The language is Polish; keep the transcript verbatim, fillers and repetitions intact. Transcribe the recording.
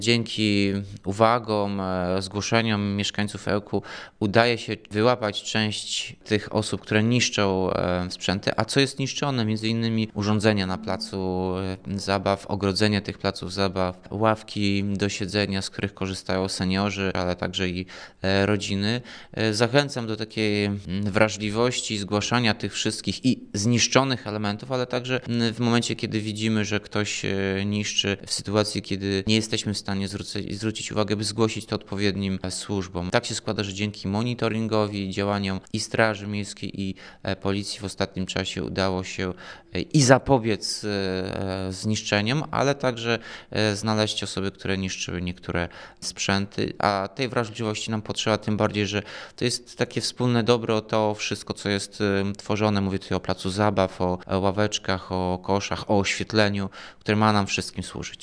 Dzięki uwagom, e, zgłoszeniom mieszkańców Ełku udaje się wyłapać część tych osób, które niszczą e, sprzęty. A co jest niszczone? Między innymi urządzenia na placu e, zabaw, ogrodzenie tych placów zabaw, ławki do siedzenia, z których korzystają seniorzy, ale także i e, rodziny. E, Zachęcam do takiej mm, wrażliwości, zgłaszania tych wszystkich i zniszczonych elementów, ale także mm, w momencie, kiedy widzimy, że ktoś e, niszczy, w sytuacji, kiedy nie jesteśmy w stanie zwrócić, zwrócić uwagę, by zgłosić to odpowiednim e, służbom. Tak się składa, że dzięki monitoringowi, działaniom i Straży Miejskiej, i e, Policji w ostatnim czasie udało się e, i zapobiec e, e, zniszczeniom, ale także e, znaleźć osoby, które niszczyły niektóre sprzęty, a tej wrażliwości nam potrzeba, tym bardziej, że to jest takie wspólne dobro, to wszystko, co jest e, tworzone, mówię tutaj o placu zabaw, o e, ławeczkach, o koszach, o oświetleniu, które ma nam wszystkim służyć.